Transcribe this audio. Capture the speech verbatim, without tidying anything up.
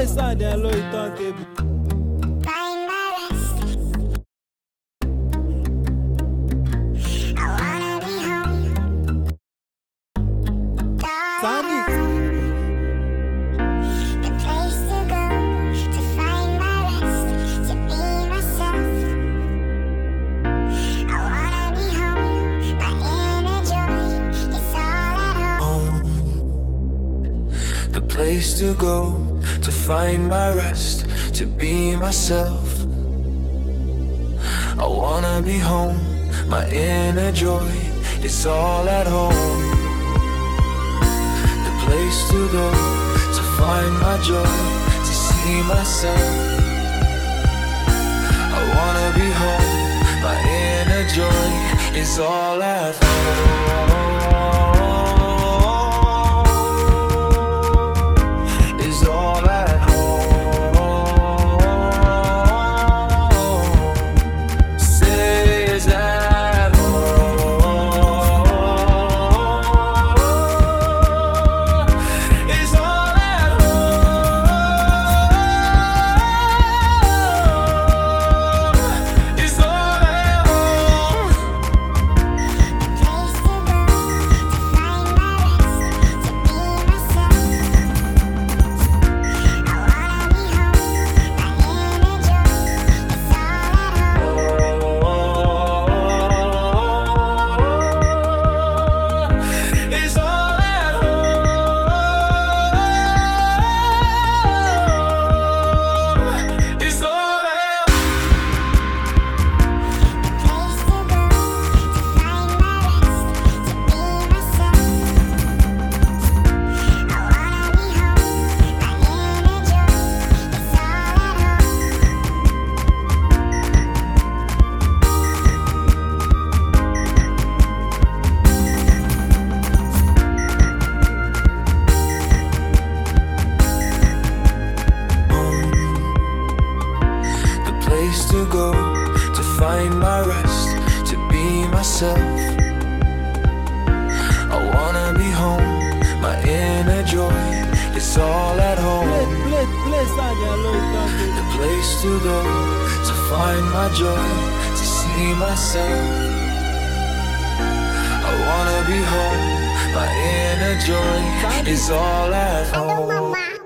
play sound and low it turntable. Find my rest. I wanna be home. Sammy. The place to go to find my rest, to be myself. I wanna be home. My inner joy is all at home. The place to go to find my rest, to be myself. I wanna be home, my inner joy is all at home. The place to go to find my joy, to see myself. I wanna be home, my inner joy is all at home. Is all at home. Say is at home. Is all at home. Is all at home. Place to go to find my rest, to be myself. I wanna be home. My inner joy is all at home. Is all at home. Is all at Place to go to find my rest, to be myself. I wanna be home. My inner joy is all at the place to go to find my rest, to be myself. I wanna be home, my inner joy is all at Play, home. play, play sound and low it turntable. The place to go to find my joy, to see myself. I wanna be home, my inner joy is all at Hello, home. Mama.